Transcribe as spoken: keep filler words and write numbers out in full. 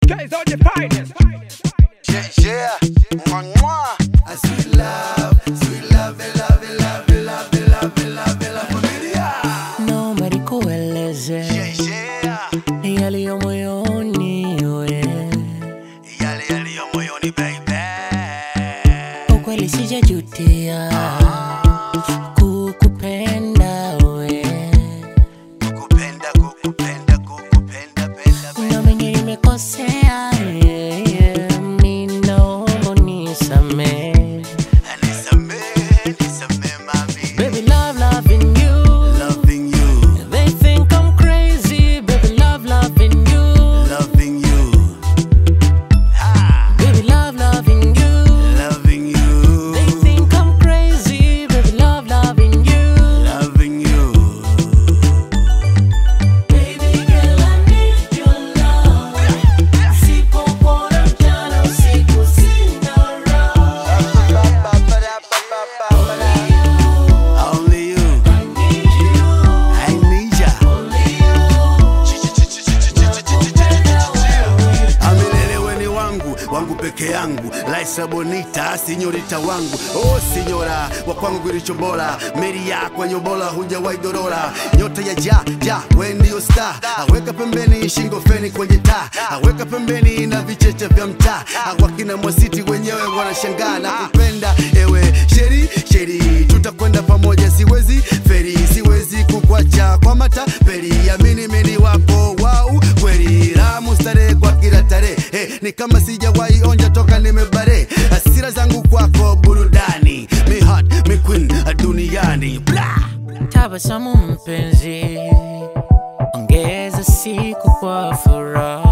Guys are the finest. Yeah, yeah. Mwah, mwah. I sweet love, sweet love, love, love, love, love, love, love, familia. Naomba nikueleze Yeah, yeah. yaliyo moyoni we. Yale yaliyo moyoni baby. Ukweli sijajutia kukupenda we. Kukupenda, kukupenda, kukupenda, penda, penda. Na mengi nimekosea, yeah, yeah. Mi naomba unisamehe. Nisamehe, nisamehe mami. Baby, love, loving you. Loving you, They think I'm crazy. Baby, love, loving you. loving you. Ah, Baby, love, loving you. loving you. They think I'm crazy. Baby, love, loving you. Loving you. Baby girl, I need your love. Sipopona mchana usiku sina raha. Only you. I need you. I need ya. Only Amilelewe ni wangu, wangu peke yangu. Laisa bonita, sinyorita wangu. Oh signora, wa kwangu kilicho bora. Meri yako nyobola, hujawahi dorora. Nyota ya ja, ja, we ndio star. Aweka pembeni shingo feni kwenye taa. Aweka pembeni na vicheche vya mtaa. Wakina Mwasiti wenyewe wanashangaa na kupenda. Ewe sheri, sheri, tutakwenda pamoja siwezi feri. Siwezi kukwacha kwa mata peri. Amini mimi wako wau kweli. Ramu starehe kwa kila tarehe. Hey, ni kama sijawahi onja toka nimebare. Hasira zangu kwako burudani. Mi hot, mi queen duniani. Blah! tabasamu mpenzi, ongeza siku kwa furaha.